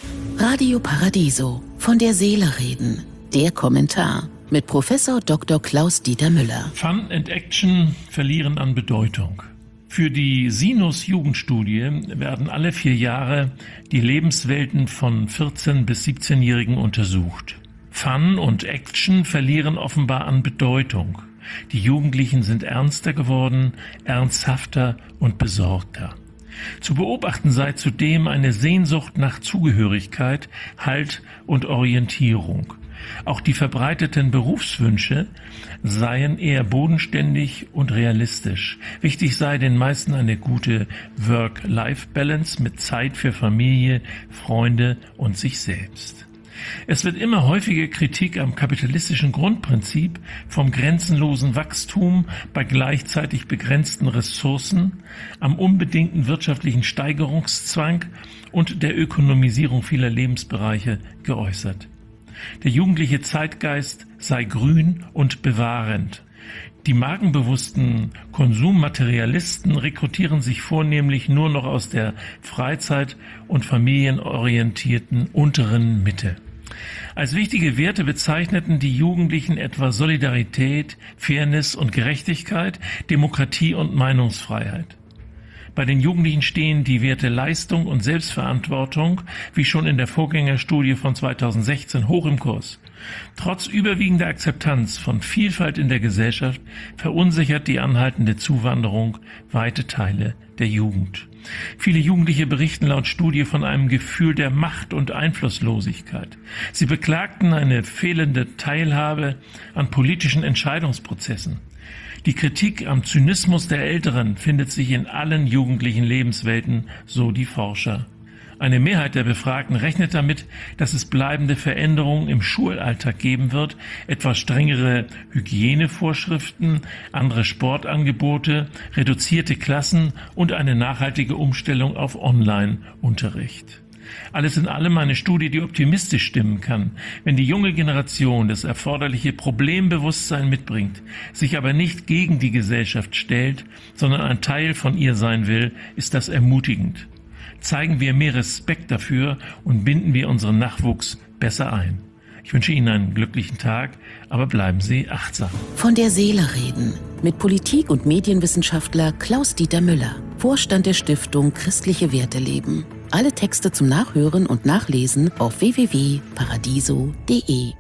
Radio Paradiso, von der Seele reden. Der Kommentar mit Professor Dr. Klaus-Dieter Müller. Fun and Action verlieren an Bedeutung. Für die Sinus-Jugendstudie werden alle 4 Jahre die Lebenswelten von 14- bis 17-Jährigen untersucht. Fun und Action verlieren offenbar an Bedeutung. Die Jugendlichen sind ernster geworden, ernsthafter und besorgter. Zu beobachten sei zudem eine Sehnsucht nach Zugehörigkeit, Halt und Orientierung. Auch die verbreiteten Berufswünsche seien eher bodenständig und realistisch. Wichtig sei den meisten eine gute Work-Life-Balance mit Zeit für Familie, Freunde und sich selbst. Es wird immer häufiger Kritik am kapitalistischen Grundprinzip vom grenzenlosen Wachstum bei gleichzeitig begrenzten Ressourcen, am unbedingten wirtschaftlichen Steigerungszwang und der Ökonomisierung vieler Lebensbereiche geäußert. Der jugendliche Zeitgeist sei grün und bewahrend. Die markenbewussten Konsummaterialisten rekrutieren sich vornehmlich nur noch aus der freizeit- und familienorientierten unteren Mitte. Als wichtige Werte bezeichneten die Jugendlichen etwa Solidarität, Fairness und Gerechtigkeit, Demokratie und Meinungsfreiheit. Bei den Jugendlichen stehen die Werte Leistung und Selbstverantwortung, wie schon in der Vorgängerstudie von 2016, hoch im Kurs. Trotz überwiegender Akzeptanz von Vielfalt in der Gesellschaft verunsichert die anhaltende Zuwanderung weite Teile der Jugend. Viele Jugendliche berichten laut Studie von einem Gefühl der Macht- und Einflusslosigkeit. Sie beklagten eine fehlende Teilhabe an politischen Entscheidungsprozessen. Die Kritik am Zynismus der Älteren findet sich in allen jugendlichen Lebenswelten, so die Forscher. Eine Mehrheit der Befragten rechnet damit, dass es bleibende Veränderungen im Schulalltag geben wird, etwa strengere Hygienevorschriften, andere Sportangebote, reduzierte Klassen und eine nachhaltige Umstellung auf Online-Unterricht. Alles in allem eine Studie, die optimistisch stimmen kann. Wenn die junge Generation das erforderliche Problembewusstsein mitbringt, sich aber nicht gegen die Gesellschaft stellt, sondern ein Teil von ihr sein will, ist das ermutigend. Zeigen wir mehr Respekt dafür und binden wir unseren Nachwuchs besser ein. Ich wünsche Ihnen einen glücklichen Tag, aber bleiben Sie achtsam. Von der Seele reden mit Politik- und Medienwissenschaftler Klaus-Dieter Müller, Vorstand der Stiftung Christliche Werte leben. Alle Texte zum Nachhören und Nachlesen auf www.paradiso.de.